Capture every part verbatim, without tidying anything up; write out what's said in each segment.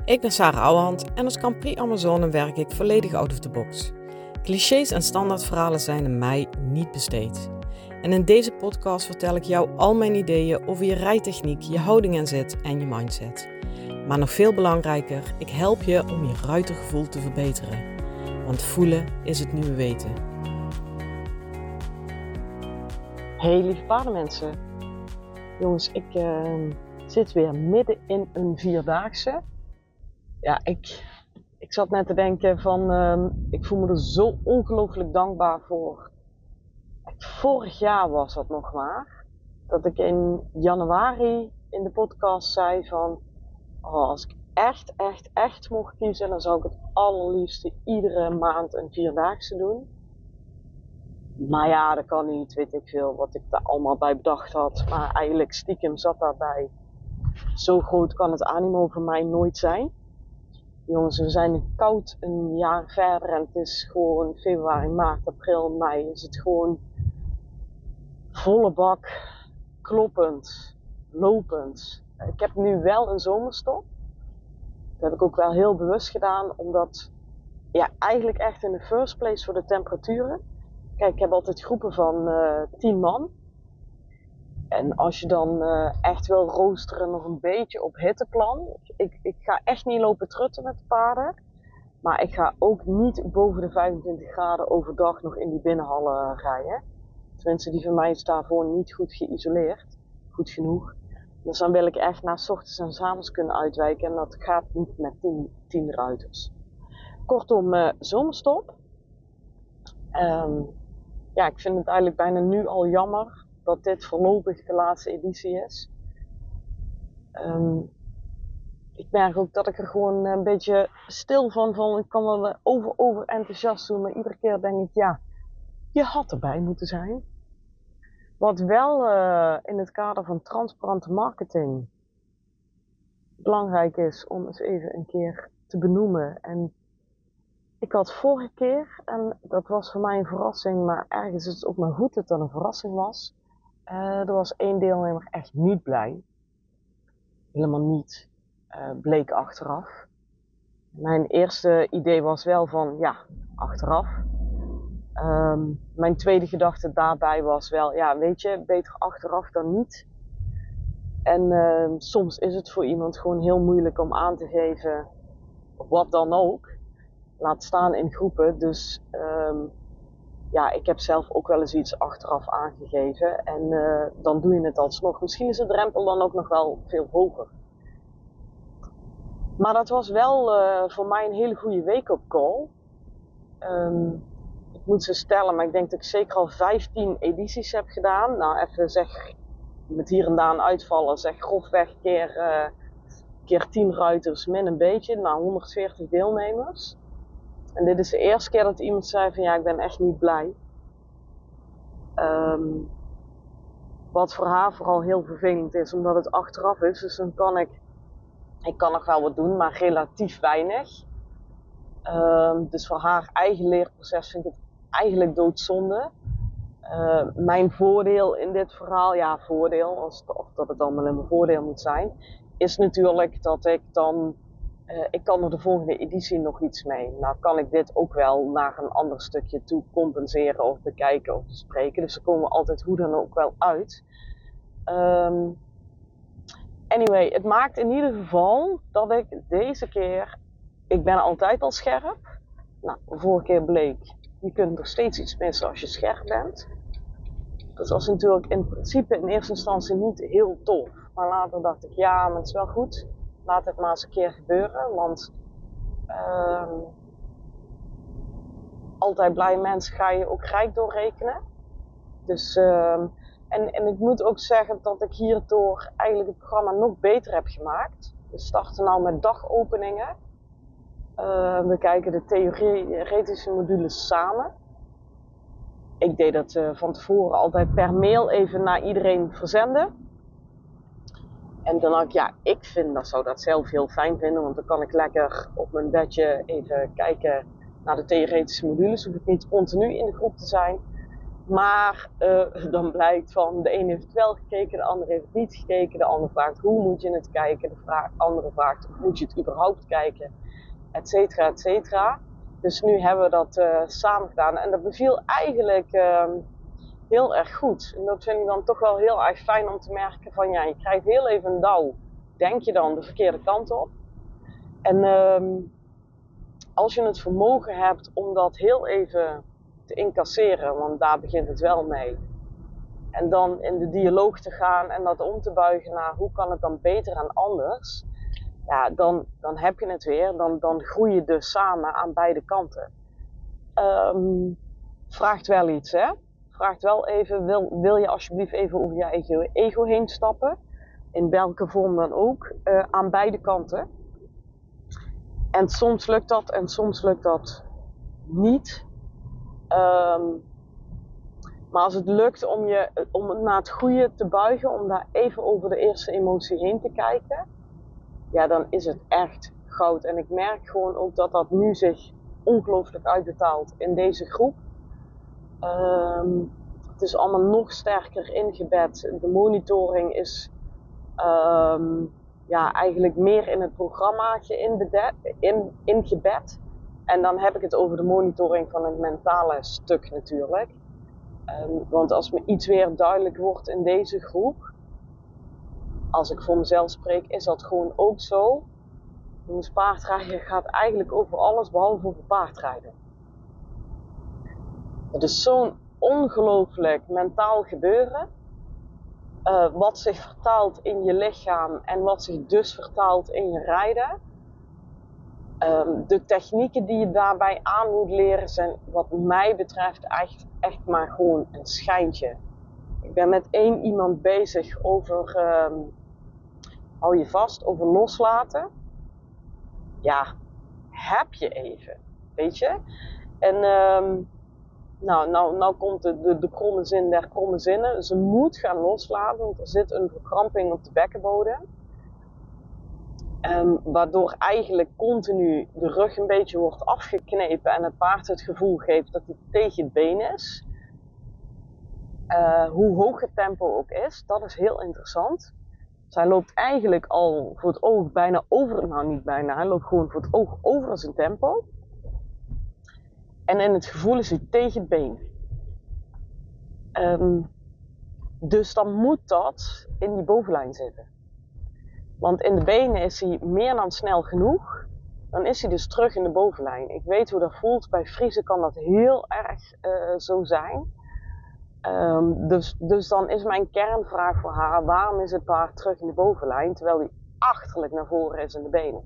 Ik ben Sarah Ouwehand en als Grand Prix Amazone werk ik volledig out of the box. Clichés en standaardverhalen zijn aan mij niet besteed. En in deze podcast vertel ik jou al mijn ideeën over je rijtechniek, je houding en zet en je mindset. Maar nog veel belangrijker, ik help je om je ruitergevoel te verbeteren. Want voelen is het nieuwe weten. Hey lieve paardenmensen. Jongens, ik uh, zit weer midden in een vierdaagse. Ja, ik, ik zat net te denken van, uh, ik voel me er zo ongelooflijk dankbaar voor. Vorig jaar was dat nog maar, dat ik in januari in de podcast zei van, oh, als ik echt, echt, echt mocht kiezen, dan zou ik het allerliefste iedere maand een vierdaagse doen. Maar ja, dat kan niet, weet ik veel wat ik daar allemaal bij bedacht had. Maar eigenlijk stiekem zat daarbij. Zo groot kan het animo voor mij nooit zijn. Jongens, we zijn koud een jaar verder en het is gewoon februari, maart, april, mei. Is het gewoon volle bak, kloppend, lopend. Ik heb nu wel een zomerstop. Dat heb ik ook wel heel bewust gedaan, omdat ja, eigenlijk echt in de first place voor de temperaturen. Kijk, ik heb altijd groepen van uh, tien man. En als je dan uh, echt wil roosteren nog een beetje op hitteplan. Ik, ik ga echt niet lopen trutten met de paarden. Maar ik ga ook niet boven de vijfentwintig graden overdag nog in die binnenhallen rijden. Tenminste, die van mij is daarvoor niet goed geïsoleerd. Goed genoeg. Dus dan wil ik echt naar 's ochtends en 's avonds kunnen uitwijken. En dat gaat niet met tien ruiters. Kortom, uh, zomerstop. Um, ja, ik vind het eigenlijk bijna nu al jammer dat dit voorlopig de laatste editie is. Um, ik merk ook dat ik er gewoon een beetje stil van val. Ik kan wel over, over enthousiast doen, maar iedere keer denk ik, ja, je had erbij moeten zijn. Wat wel uh, in het kader van transparante marketing belangrijk is om eens even een keer te benoemen. En ik had vorige keer, en dat was voor mij een verrassing, maar ergens is het ook maar goed dat dat een verrassing was. Uh, er was één deelnemer echt niet blij. Helemaal niet. Uh, bleek achteraf. Mijn eerste idee was wel van, ja, achteraf. Um, mijn tweede gedachte daarbij was wel, ja, weet je, beter achteraf dan niet. En uh, soms is het voor iemand gewoon heel moeilijk om aan te geven, wat dan ook. Laat staan in groepen. Dus um, ja, ik heb zelf ook wel eens iets achteraf aangegeven. En uh, dan doe je het alsnog. Misschien is de drempel dan ook nog wel veel hoger. Maar dat was wel uh, voor mij een hele goede wake-up call. Um, ik moet ze stellen, maar ik denk dat ik zeker al vijftien edities heb gedaan. Nou, even zeg, met hier en daar een uitvallen, zeg grofweg keer, uh, keer tien ruiters min een beetje. Nou, honderdveertig deelnemers. En dit is de eerste keer dat iemand zei van ja, ik ben echt niet blij. Um, wat voor haar vooral heel vervelend is, omdat het achteraf is. Dus dan kan ik, ik kan nog wel wat doen, maar relatief weinig. Um, dus voor haar eigen leerproces vind ik het eigenlijk doodzonde. Uh, mijn voordeel in dit verhaal, ja voordeel, als het, of dat het allemaal in mijn voordeel moet zijn, is natuurlijk dat ik dan, uh, ik kan er de volgende editie nog iets mee. Nou kan ik dit ook wel naar een ander stukje toe compenseren of bekijken of bespreken. Dus daar komen we altijd hoe dan ook wel uit. Um, anyway, het maakt in ieder geval dat ik deze keer, ik ben altijd al scherp. Nou, de vorige keer bleek, je kunt er steeds iets missen als je scherp bent. Dat was natuurlijk in principe in eerste instantie niet heel tof. Maar later dacht ik, ja, maar het is wel goed. Laat het maar eens een keer gebeuren. Want uh, altijd blij mensen ga je ook rijk doorrekenen. Dus, uh, en, en ik moet ook zeggen dat ik hierdoor eigenlijk het programma nog beter heb gemaakt. We starten nou met dagopeningen. Uh, we kijken de theoretische modules samen. Ik deed dat uh, van tevoren altijd per mail even naar iedereen verzenden. En dan dacht ik, ja, ik vind, dat zou dat zelf heel fijn vinden. Want dan kan ik lekker op mijn bedje even kijken naar de theoretische modules. Hoef ik niet continu in de groep te zijn. Maar uh, dan blijkt van de een heeft het wel gekeken, de ander heeft het niet gekeken. De ander vraagt hoe moet je het kijken, de vraag, andere vraagt moet je het überhaupt kijken, et cetera, et cetera. Dus nu hebben we dat uh, samen gedaan en dat beviel eigenlijk uh, heel erg goed. En dat vind ik dan toch wel heel erg fijn om te merken van ja, je krijgt heel even een douw, denk je dan de verkeerde kant op. En uh, als je het vermogen hebt om dat heel even te incasseren, want daar begint het wel mee. En dan in de dialoog te gaan en dat om te buigen naar hoe kan het dan beter en anders. Ja, dan, dan heb je het weer. Dan, dan groei je dus samen aan beide kanten. Um, vraagt wel iets, hè. Vraagt wel even, wil, wil je alsjeblieft even over je eigen ego heen stappen. In welke vorm dan ook. Uh, aan beide kanten. En soms lukt dat en soms lukt dat niet. Um, maar als het lukt om, je, om naar het goede te buigen, om daar even over de eerste emotie heen te kijken, ja, dan is het echt goud. En ik merk gewoon ook dat dat nu zich ongelooflijk uitbetaalt in deze groep. Um, het is allemaal nog sterker ingebed. De monitoring is um, ja, eigenlijk meer in het programmaatje inbed, in, ingebed. En dan heb ik het over de monitoring van het mentale stuk natuurlijk. Um, want als me iets weer duidelijk wordt in deze groep, als ik voor mezelf spreek, is dat gewoon ook zo. Jongens, paardrijden gaat eigenlijk over alles behalve over paardrijden. Het is zo'n ongelooflijk mentaal gebeuren. Uh, wat zich vertaalt in je lichaam en wat zich dus vertaalt in je rijden. Um, de technieken die je daarbij aan moet leren zijn wat mij betreft echt, echt maar gewoon een schijntje. Ik ben met één iemand bezig over, um, hou je vast, over loslaten. Ja, heb je even, weet je. En um, nou, nou, nou komt de, de, de kromme zin der kromme zinnen. Ze moet gaan loslaten, want er zit een verkramping op de bekkenbodem. Um, waardoor eigenlijk continu de rug een beetje wordt afgeknepen en het paard het gevoel geeft dat hij tegen het been is. Uh, hoe hoog het tempo ook is, dat is heel interessant. Zij loopt eigenlijk al voor het oog bijna over, nou niet bijna, hij loopt gewoon voor het oog over zijn tempo. En in het gevoel is hij tegen het been. Um, dus dan moet dat in die bovenlijn zitten. Want in de benen is hij meer dan snel genoeg. Dan is hij dus terug in de bovenlijn. Ik weet hoe dat voelt. Bij Friese kan dat heel erg uh, zo zijn. Um, dus, dus dan is mijn kernvraag voor haar: waarom is het paard terug in de bovenlijn terwijl hij achterlijk naar voren is in de benen?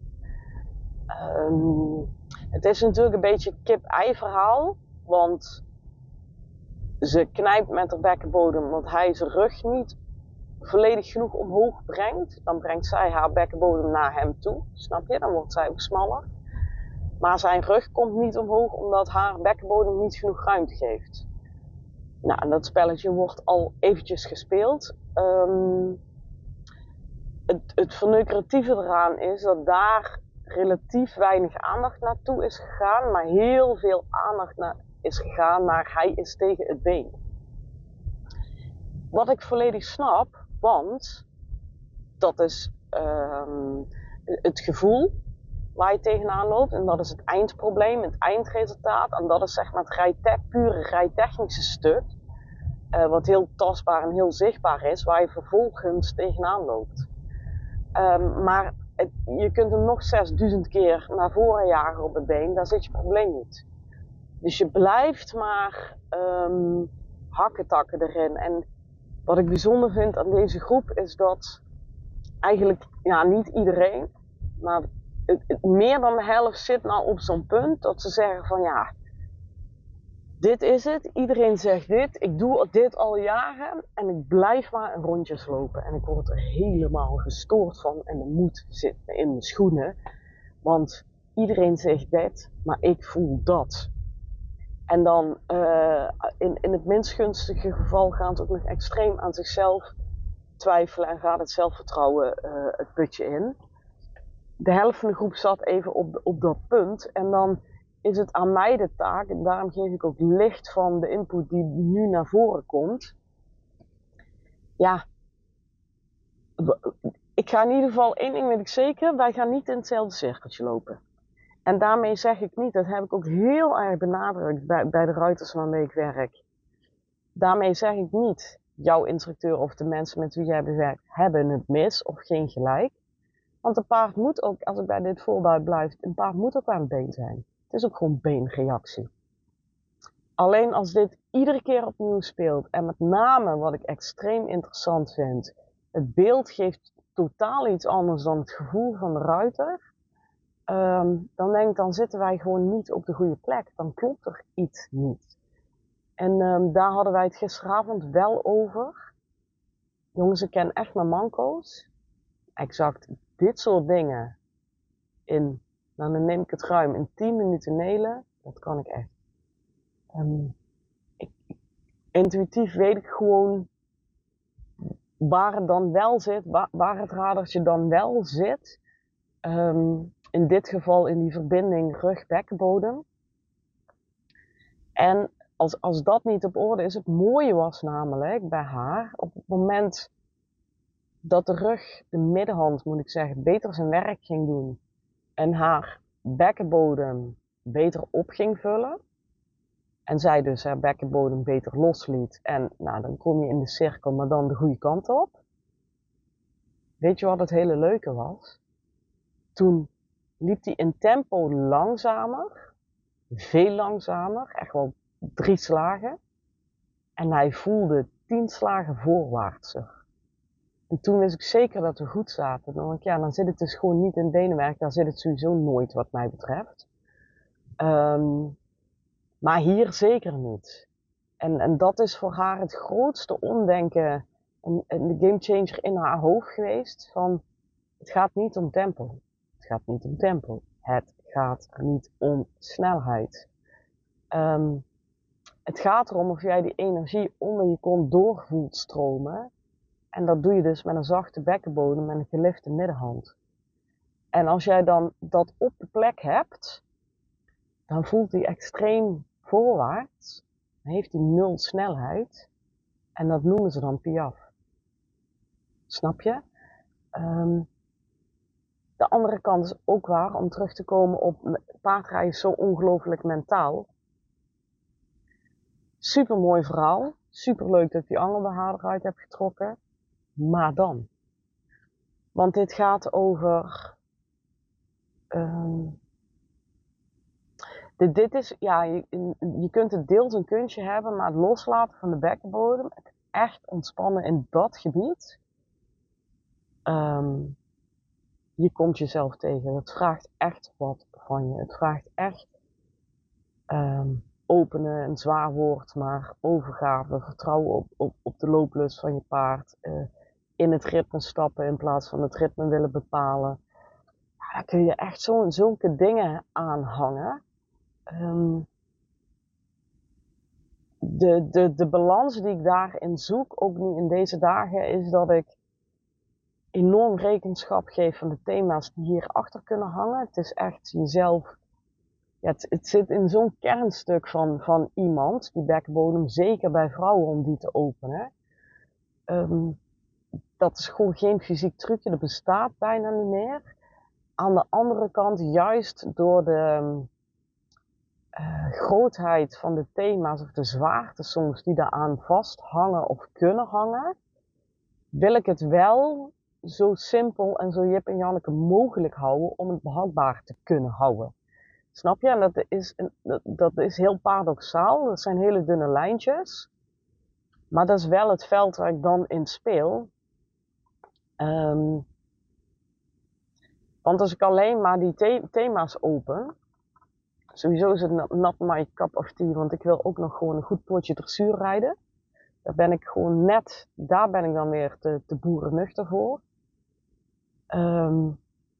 Um, het is natuurlijk een beetje kip-ei verhaal. Want ze knijpt met haar bekkenbodem, want hij zijn rug niet volledig genoeg omhoog brengt. Dan brengt zij haar bekkenbodem naar hem toe, snap je? Dan wordt zij ook smaller. Maar zijn rug komt niet omhoog omdat haar bekkenbodem niet genoeg ruimte geeft. Nou, en dat spelletje wordt al eventjes gespeeld. Um, het, het verneukeratieve eraan is dat daar relatief weinig aandacht naartoe is gegaan, maar heel veel aandacht naar is gegaan naar hij is tegen het been. Wat ik volledig snap, want dat is um, het gevoel waar je tegenaan loopt en dat is het eindprobleem, het eindresultaat en dat is zeg maar het rijte- pure rijtechnische stuk uh, wat heel tastbaar en heel zichtbaar is, waar je vervolgens tegenaan loopt. Um, maar het, je kunt hem nog zesduizend keer naar voren jagen op het been, daar zit je probleem niet. Dus je blijft maar um, hakketakken erin. En wat ik bijzonder vind aan deze groep is dat eigenlijk, ja, niet iedereen, maar het, het, meer dan de helft zit nou op zo'n punt dat ze zeggen van ja, dit is het, iedereen zegt dit, ik doe dit al jaren en ik blijf maar een rondjes lopen. En ik word er helemaal gestoord van en de moed zit me in mijn schoenen, want iedereen zegt dit, maar ik voel dat. En dan uh, in, in het minst gunstige geval gaat het ook nog extreem aan zichzelf twijfelen en gaat het zelfvertrouwen uh, het putje in. De helft van de groep zat even op, op dat punt en dan is het aan mij de taak, en daarom geef ik ook licht van de input die nu naar voren komt. Ja, ik ga in ieder geval, één ding weet ik zeker, wij gaan niet in hetzelfde cirkeltje lopen. En daarmee zeg ik niet, dat heb ik ook heel erg benadrukt bij, bij de ruiters waarmee ik werk. Daarmee zeg ik niet, jouw instructeur of de mensen met wie jij bewerkt hebben het mis of geen gelijk. Want een paard moet ook, als ik bij dit voorbeeld blijf, een paard moet ook aan het been zijn. Het is ook gewoon beenreactie. Alleen als dit iedere keer opnieuw speelt, en met name wat ik extreem interessant vind, het beeld geeft totaal iets anders dan het gevoel van de ruiter. Um, dan denk ik, dan zitten wij gewoon niet op de goede plek. Dan klopt er iets niet. En um, daar hadden wij het gisteravond wel over. Jongens, ik ken echt mijn manco's. Exact dit soort dingen in, nou dan neem ik het ruim, in tien minuten nelen. Dat kan ik echt. Um, ik, intuïtief weet ik gewoon waar het dan wel zit, waar, waar het radertje dan wel zit. Um, in dit geval in die verbinding rug-bekkenbodem. En als, als dat niet op orde is, het mooie was namelijk bij haar, op het moment dat de rug, de middenhand moet ik zeggen, beter zijn werk ging doen en haar bekkenbodem beter op ging vullen, en zij dus haar bekkenbodem beter losliet, en nou, dan kom je in de cirkel, maar dan de goede kant op. Weet je wat het hele leuke was? Toen liep hij in tempo langzamer, veel langzamer, echt wel drie slagen. En hij voelde tien slagen voorwaartser. En toen wist ik zeker dat we goed zaten. Dan, ja, dan zit het dus gewoon niet in beenwerk, dan zit het sowieso nooit wat mij betreft. Um, maar hier zeker niet. En, en dat is voor haar het grootste omdenken en, en de gamechanger in haar hoofd geweest. Van, het gaat niet om tempo. Het gaat niet om tempo. Het gaat niet om snelheid. Um, het gaat erom of jij die energie onder je kont door voelt stromen. En dat doe je dus met een zachte bekkenbodem en een gelifte middenhand. En als jij dan dat op de plek hebt, dan voelt die extreem voorwaarts. Dan heeft die nul snelheid. En dat noemen ze dan piaf. Snap je? Um, de andere kant is ook waar, om terug te komen op paardrijden is zo ongelooflijk mentaal. Super mooi verhaal. Super leuk dat ik die angelbehaarder eruit heb getrokken. Maar dan. Want dit gaat over. Um, dit, dit is, ja, je, je kunt het deels een kunstje hebben, maar het loslaten van de bekkenbodem, het echt ontspannen in dat gebied. Um, je komt jezelf tegen. Het vraagt echt wat van je. Het vraagt echt um, openen, een zwaar woord, maar overgave, vertrouwen op, op, op de looplust van je paard. Uh, in het ritme stappen in plaats van het ritme willen bepalen. Ja, daar kun je echt zo, zulke dingen aanhangen. Um, de, de, de balans die ik daarin zoek, ook nu in deze dagen, is dat ik enorm rekenschap geef van de thema's die hierachter kunnen hangen. Het is echt jezelf. Ja, het, het zit in zo'n kernstuk van, van iemand, die bekkenbodem, zeker bij vrouwen om die te openen. Um, dat is gewoon geen fysiek trucje, dat bestaat bijna niet meer. Aan de andere kant, juist door de uh, grootheid van de thema's of de zwaarte soms die daaraan vasthangen of kunnen hangen, wil ik het wel zo simpel en zo Jip en Janneke mogelijk houden om het behapbaar te kunnen houden. Snap je? En dat is, dat, dat is heel paradoxaal. Dat zijn hele dunne lijntjes. Maar dat is wel het veld waar ik dan in speel. Um, want als ik alleen maar die the- thema's open, sowieso is het not my cup of tea, want ik wil ook nog gewoon een goed potje dressuur rijden. Daar ben ik gewoon net, daar ben ik dan weer te, te boerennuchter voor. Um,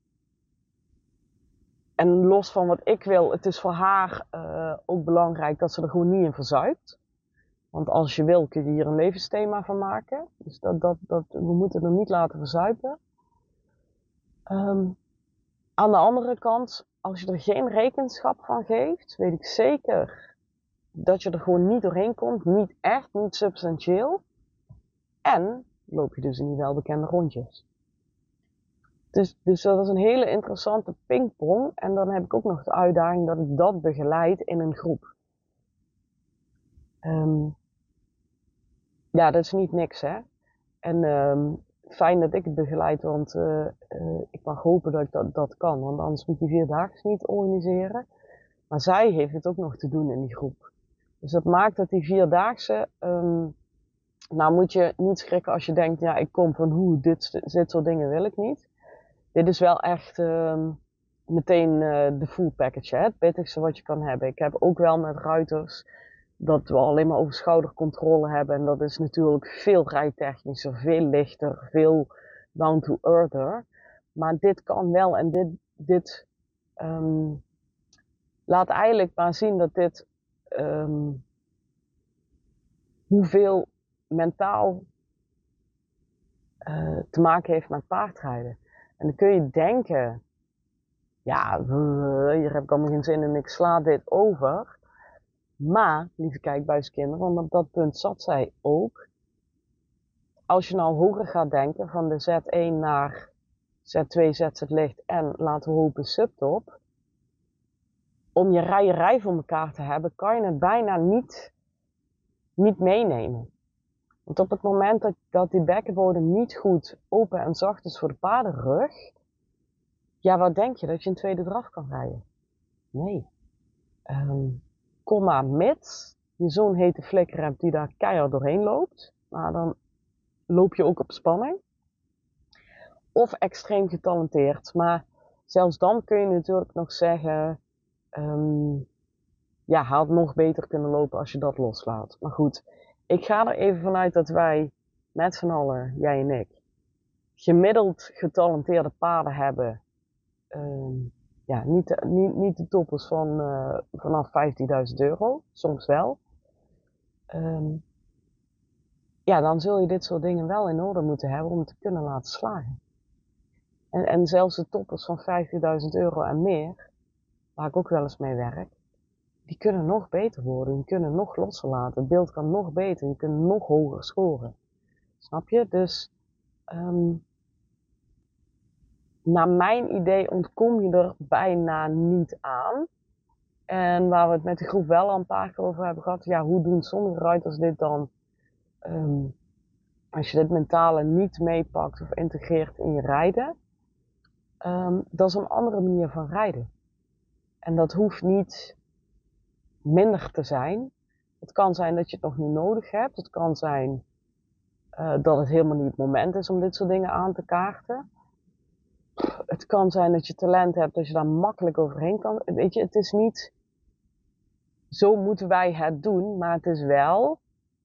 en los van wat ik wil, het is voor haar uh, ook belangrijk dat ze er gewoon niet in verzuipt. Want als je wil, kun je hier een levensthema van maken. Dus dat, dat, dat, we moeten er niet laten verzuipen. Um, aan de andere kant als je er geen rekenschap van geeft, weet ik zeker dat je er gewoon niet doorheen komt. Niet echt, niet substantieel. En loop je dus in die welbekende rondjes. Dus, dus dat is een hele interessante pingpong. En dan heb ik ook nog de uitdaging dat ik dat begeleid in een groep. Um, ja, dat is niet niks, hè. En um, fijn dat ik het begeleid, want uh, uh, ik mag hopen dat ik dat, dat kan. Want anders moet ik die vierdaagse niet organiseren. Maar zij heeft het ook nog te doen in die groep. Dus dat maakt dat die vierdaagse... Um, nou moet je niet schrikken als je denkt, ja, ik kom van hoe, dit, dit soort dingen wil ik niet. Dit is wel echt um, meteen uh, de full package, hè? Het pittigste wat je kan hebben. Ik heb ook wel met ruiters dat we alleen maar over schoudercontrole hebben. En dat is natuurlijk veel rijtechnischer, veel lichter, veel down to earther. Maar dit kan wel en dit, dit um, laat eigenlijk maar zien dat dit um, hoeveel mentaal uh, te maken heeft met paardrijden. En dan kun je denken, ja, hier heb ik allemaal geen zin in, ik sla dit over. Maar, lieve kijkbuiskinderen, want op dat punt zat zij ook. Als je nou hoger gaat denken, van de Z één naar Z twee zet het licht en laten we hopen subtop. Om je rijerij voor elkaar te hebben, kan je het bijna niet, niet meenemen. Want op het moment dat, dat die bekkenbodem niet goed open en zacht is voor de paardenrug, ja, wat denk je? Dat je een tweede draf kan rijden? Nee. Um, kom maar mits je zo'n hete flikker hebt die daar keihard doorheen loopt, maar dan loop je ook op spanning. Of extreem getalenteerd, maar zelfs dan kun je natuurlijk nog zeggen, um, ja, hij had nog beter kunnen lopen als je dat loslaat. Maar goed, ik ga er even vanuit dat wij met z'n allen, jij en ik, gemiddeld getalenteerde paarden hebben. Um, ja, niet de, niet, niet de toppers van uh, vanaf vijftienduizend euro, soms wel. Um, ja, dan zul je dit soort dingen wel in orde moeten hebben om te kunnen laten slagen. En, en zelfs de toppers van vijftigduizend euro en meer, waar ik ook wel eens mee werk, die kunnen nog beter worden, die kunnen nog losser laten, het beeld kan nog beter, die kunnen nog hoger scoren. Snap je? Dus, um, naar mijn idee ontkom je er bijna niet aan. En waar we het met de groep wel al een paar keer over hebben gehad, ja, hoe doen sommige ruiters dit dan, um, als je dit mentale niet meepakt of integreert in je rijden, um, dat is een andere manier van rijden. En dat hoeft niet minder te zijn. Het kan zijn dat je het nog niet nodig hebt. Het kan zijn uh, dat het helemaal niet het moment is om dit soort dingen aan te kaarten. Het kan zijn dat je talent hebt, dat je daar makkelijk overheen kan. Weet je, het is niet, zo moeten wij het doen, maar het is wel,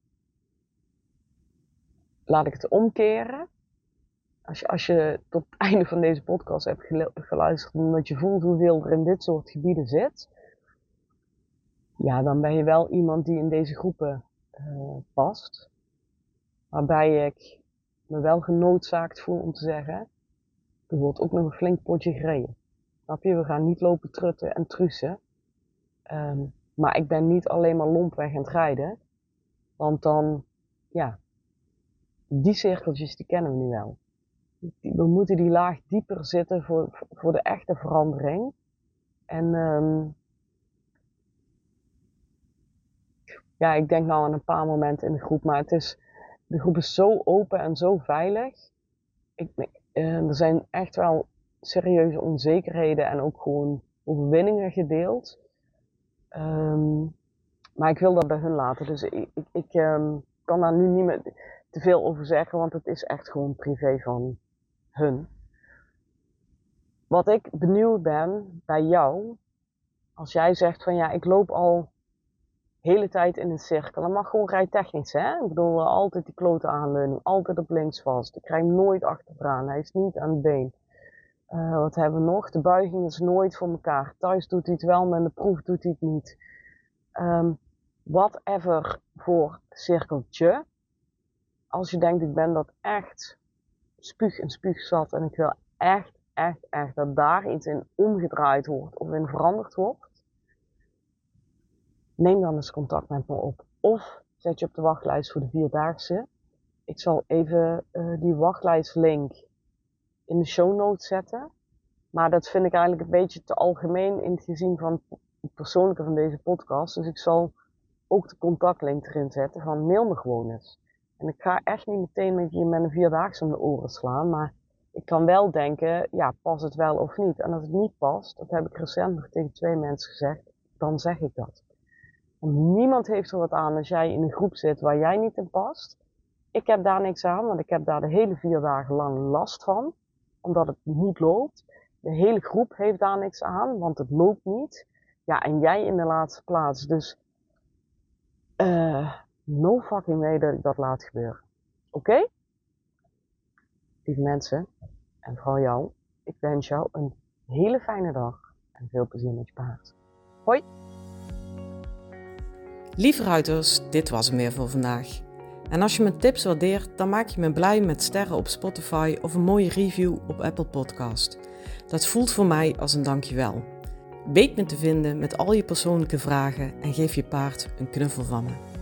laat ik het omkeren. Als je, als je tot het einde van deze podcast hebt geluisterd, omdat je voelt hoeveel er in dit soort gebieden zit, ja, dan ben je wel iemand die in deze groepen uh, past. Waarbij ik me wel genoodzaakt voel om te zeggen, er wordt ook nog een flink potje gereden. Snap je? We gaan niet lopen trutten en trussen. Um, maar ik ben niet alleen maar lompweg aan het rijden. Want dan, ja, die cirkeltjes die kennen we nu wel. We moeten die laag dieper zitten voor, voor de echte verandering. En um, ja, ik denk nou aan een paar momenten in de groep, maar het is, de groep is zo open en zo veilig. Ik, uh, er zijn echt wel serieuze onzekerheden en ook gewoon overwinningen gedeeld. Um, maar ik wil dat bij hun laten, dus ik, ik, ik um, kan daar nu niet meer te veel over zeggen, want het is echt gewoon privé van hun. Wat ik benieuwd ben bij jou, als jij zegt van ja, ik loop al de hele tijd in een cirkel, dan mag gewoon rijtechnisch, hè? Ik bedoel, altijd die klote aanleuning, altijd op links vast. Ik krijg hem nooit achteraan, hij is niet aan het been. Uh, wat hebben we nog? De buiging is nooit voor elkaar. Thuis doet hij het wel, maar in de proef doet hij het niet. Um, whatever voor cirkeltje. Als je denkt, ik ben dat echt spuug en spuug zat en ik wil echt, echt, echt dat daar iets in omgedraaid wordt of in veranderd wordt, neem dan eens contact met me op. Of zet je op de wachtlijst voor de Vierdaagse. Ik zal even uh, die wachtlijstlink in de show notes zetten. Maar dat vind ik eigenlijk een beetje te algemeen in het gezien van het persoonlijke van deze podcast. Dus ik zal ook de contactlink erin zetten van mail me gewoon eens. En ik ga echt niet meteen met je met een Vierdaagse om de oren slaan. Maar ik kan wel denken, ja, past het wel of niet? En als het niet past, dat heb ik recent nog tegen twee mensen gezegd, dan zeg ik dat. Want niemand heeft er wat aan als jij in een groep zit waar jij niet in past. Ik heb daar niks aan, want ik heb daar de hele vier dagen lang last van. Omdat het niet loopt. De hele groep heeft daar niks aan, want het loopt niet. Ja, en jij in de laatste plaats. Dus, uh, no fucking way dat ik dat laat gebeuren. Oké? Okay? Lieve mensen, en vooral jou, ik wens jou een hele fijne dag. En veel plezier met je paard. Hoi! Lieve ruiters, dit was hem weer voor vandaag. En als je mijn tips waardeert, dan maak je me blij met sterren op Spotify of een mooie review op Apple Podcast. Dat voelt voor mij als een dankjewel. Weet me te vinden met al je persoonlijke vragen en geef je paard een knuffel van me.